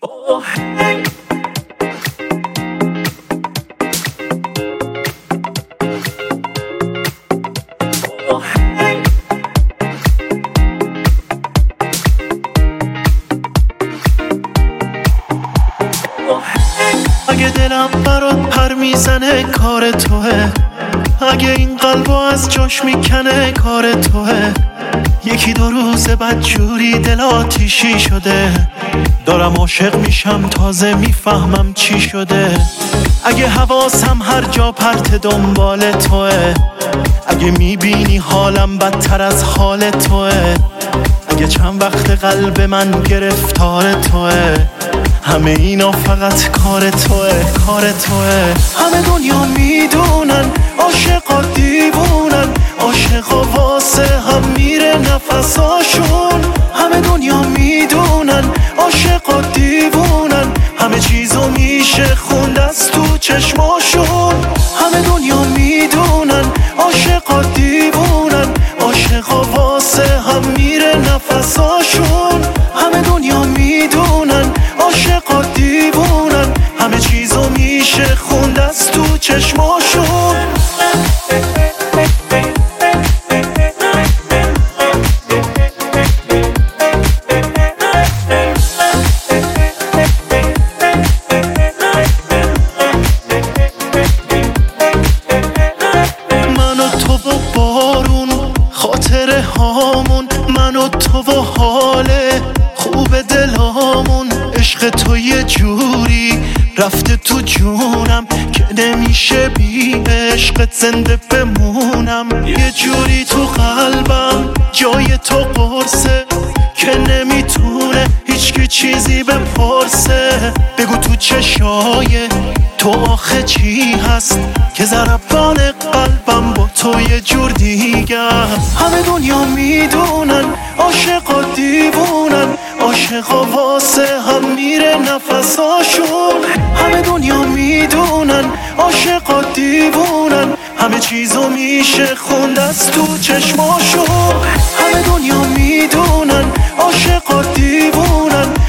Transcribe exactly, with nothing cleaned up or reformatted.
اگه دلم برات پر میزنه کار توه، اگه این قلبو از جاش میکنه کار توه. یکی دو روز بد جوری دل آتیشی شده، دارم عاشق میشم تازه میفهمم چی شده. اگه حواسم هر جا پرت دنبال توه، اگه میبینی حالم بدتر از حال توه، اگه چند وقت قلب من گرفتار توه، همه اینا فقط کار توه، کار توه. همه دنیا میدونن عاشقا دیوونن، عاشقا واسه هم میره نفساشون. همه دنیا میدونن عاشقا دیوونن، همه چیزو میشه خوند از تو چشماشون. همه دنیا میدونن عاشقا دیوونن، عاشقا واسه هم میره نفساشون. همه دنیا میدونن عاشقا دیوونن، همه چیزو میشه خوند از تو چشماشون. من و تو و بارون خاطره هامون، من و تو و حال خوب دلامون. عشق تو یه جوری رفته تو جونم که نمیشه بی عشقت زنده بمونم. یه جوری تو قلبم جای تو قرصه که نمیتونه هیچکی چیزی بپرسه. بگو تو چشای تو آخه چی هست که ضربان قلبم با تو یه جور دیگه. همه دنیا میدونن عاشقا دیوونن، عاشقا واسه هم میره نفساشون. همه دنیا میدونن عاشقا دیوونن، همه چیزو میشه خوند از تو چشماشون. همه دنیا میدونن عاشقا دیوونن،